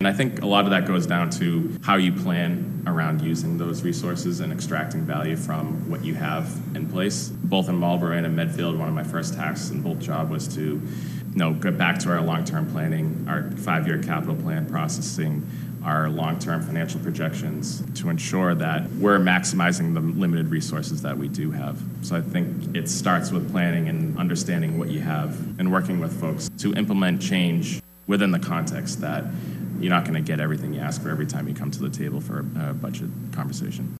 I think a lot of that goes down to how you plan around using those resources and extracting value from what you have in place. Both in Marlborough and in Medfield, one of my first tasks in both jobs was to get back to our long-term planning, our 5-year capital plan processing, our long-term financial projections to ensure that we're maximizing the limited resources that we do have. So I think it starts with planning and understanding what you have and working with folks to implement change within the context that you're not going to get everything you ask for every time you come to the table for a budget conversation.